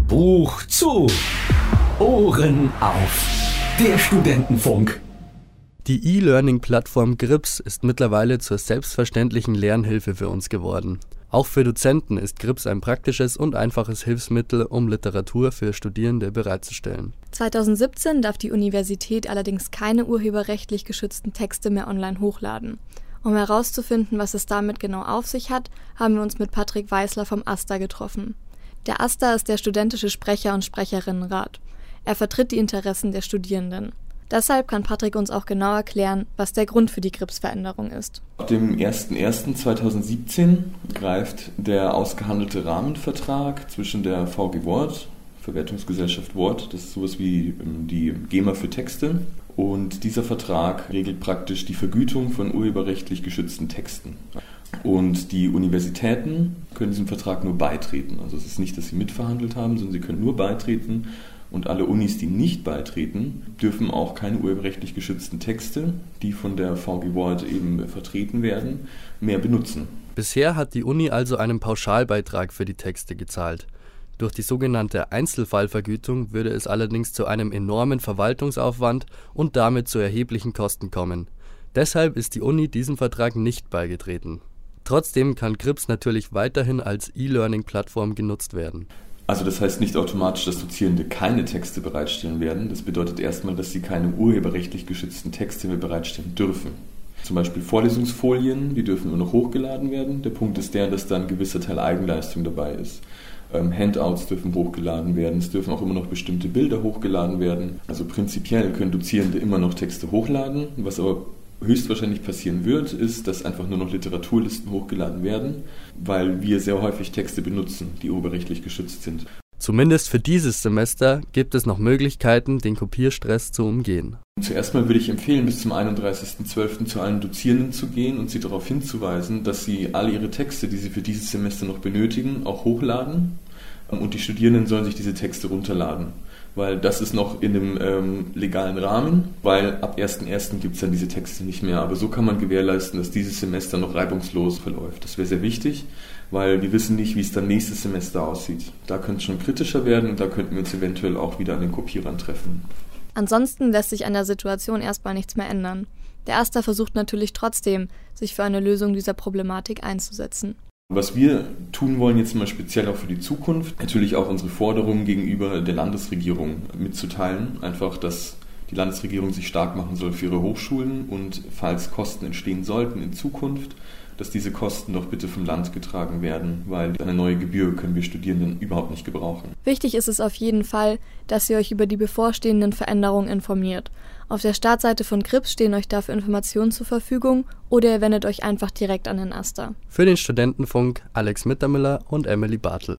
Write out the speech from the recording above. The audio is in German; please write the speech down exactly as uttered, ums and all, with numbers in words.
Buch zu, Ohren auf, der Studentenfunk. Die E-Learning-Plattform Grips ist mittlerweile zur selbstverständlichen Lernhilfe für uns geworden. Auch für Dozenten ist Grips ein praktisches und einfaches Hilfsmittel, um Literatur für Studierende bereitzustellen. zweitausendsiebzehn darf die Universität allerdings keine urheberrechtlich geschützten Texte mehr online hochladen. Um herauszufinden, was es damit genau auf sich hat, haben wir uns mit Patrick Weißler vom AStA getroffen. Der AStA ist der studentische Sprecher- und Sprecherinnenrat. Er vertritt die Interessen der Studierenden. Deshalb kann Patrick uns auch genau erklären, was der Grund für die Grips-Veränderung ist. Ab dem ersten ersten zweitausendsiebzehn greift der ausgehandelte Rahmenvertrag zwischen der V G Wort, Verwertungsgesellschaft Wort, das ist sowas wie die GEMA für Texte, und dieser Vertrag regelt praktisch die Vergütung von urheberrechtlich geschützten Texten. Und die Universitäten können diesem Vertrag nur beitreten. Also es ist nicht, dass sie mitverhandelt haben, sondern sie können nur beitreten. Und alle Unis, die nicht beitreten, dürfen auch keine urheberrechtlich geschützten Texte, die von der V G Wort eben vertreten werden, mehr benutzen. Bisher hat die Uni also einen Pauschalbeitrag für die Texte gezahlt. Durch die sogenannte Einzelfallvergütung würde es allerdings zu einem enormen Verwaltungsaufwand und damit zu erheblichen Kosten kommen. Deshalb ist die Uni diesem Vertrag nicht beigetreten. Trotzdem kann Grips natürlich weiterhin als E-Learning-Plattform genutzt werden. Also das heißt nicht automatisch, dass Dozierende keine Texte bereitstellen werden. Das bedeutet erstmal, dass sie keine urheberrechtlich geschützten Texte mehr bereitstellen dürfen. Zum Beispiel Vorlesungsfolien, die dürfen nur noch hochgeladen werden. Der Punkt ist der, dass da ein gewisser Teil Eigenleistung dabei ist. Ähm, Handouts dürfen hochgeladen werden, es dürfen auch immer noch bestimmte Bilder hochgeladen werden. Also prinzipiell können Dozierende immer noch Texte hochladen, was aber höchstwahrscheinlich passieren wird, ist, dass einfach nur noch Literaturlisten hochgeladen werden, weil wir sehr häufig Texte benutzen, die urheberrechtlich geschützt sind. Zumindest für dieses Semester gibt es noch Möglichkeiten, den Kopierstress zu umgehen. Zuerst mal würde ich empfehlen, bis zum einunddreißigsten zwölften zu allen Dozierenden zu gehen und sie darauf hinzuweisen, dass sie alle ihre Texte, die sie für dieses Semester noch benötigen, auch hochladen. Und die Studierenden sollen sich diese Texte runterladen, weil das ist noch in einem ähm, legalen Rahmen, weil ab ersten ersten gibt es dann diese Texte nicht mehr. Aber so kann man gewährleisten, dass dieses Semester noch reibungslos verläuft. Das wäre sehr wichtig, weil wir wissen nicht, wie es dann nächstes Semester aussieht. Da könnte es schon kritischer werden und da könnten wir uns eventuell auch wieder an den Kopierern treffen. Ansonsten lässt sich an der Situation erstmal nichts mehr ändern. Der AStA versucht natürlich trotzdem, sich für eine Lösung dieser Problematik einzusetzen. Was wir tun wollen, jetzt mal speziell auch für die Zukunft, natürlich auch unsere Forderungen gegenüber der Landesregierung mitzuteilen. Einfach, dass die Landesregierung sich stark machen soll für ihre Hochschulen und falls Kosten entstehen sollten in Zukunft, dass diese Kosten doch bitte vom Land getragen werden, weil eine neue Gebühr können wir Studierenden überhaupt nicht gebrauchen. Wichtig ist es auf jeden Fall, dass ihr euch über die bevorstehenden Veränderungen informiert. Auf der Startseite von Grips stehen euch dafür Informationen zur Verfügung oder ihr wendet euch einfach direkt an den AStA. Für den Studentenfunk Alex Mittermüller und Emily Bartel.